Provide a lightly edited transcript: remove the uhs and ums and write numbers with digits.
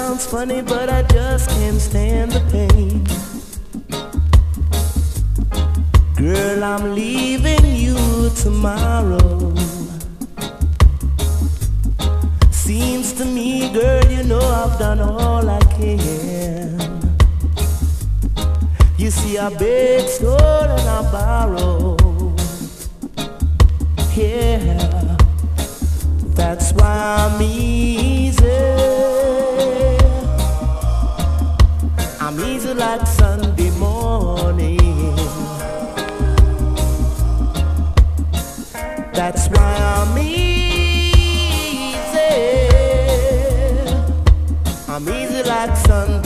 sounds funny, but I just can't stand the pain. Girl, I'm leaving you tomorrow. Seems to me, girl, you know I've done all I can. You see, I beg, stole, and I borrow. Yeah, that's why I'm easy. I'm easy like Sunday morning. That's why I'm easy. I'm easy like Sunday.